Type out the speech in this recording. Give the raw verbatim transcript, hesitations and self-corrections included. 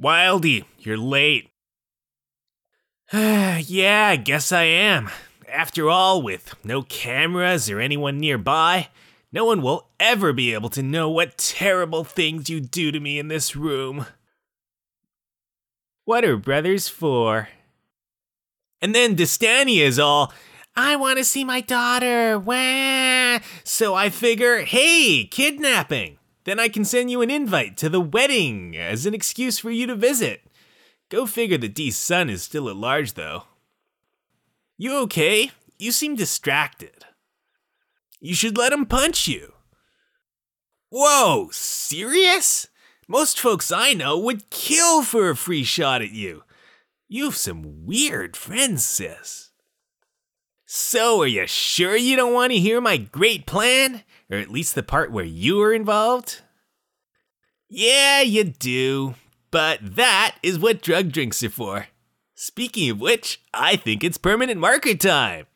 Wildy, you're late. Yeah, I guess I am. After all, with no cameras or anyone nearby, no one will ever be able to know what terrible things you do to me in this room. What are brothers for? And then Destania is all, I want to see my daughter, wah! So I figure, hey, kidnapping. Then I can send you an invite to the wedding as an excuse for you to visit. Go figure that Dee's son is still at large, though. You okay? You seem distracted. You should let him punch you. Whoa, serious? Most folks I know would kill for a free shot at you. You have some weird friends, sis. So, are you sure you don't want to hear my great plan? Or at least the part where you were involved? Yeah, you do. But that is what drug drinks are for. Speaking of which, I think it's permanent marker time.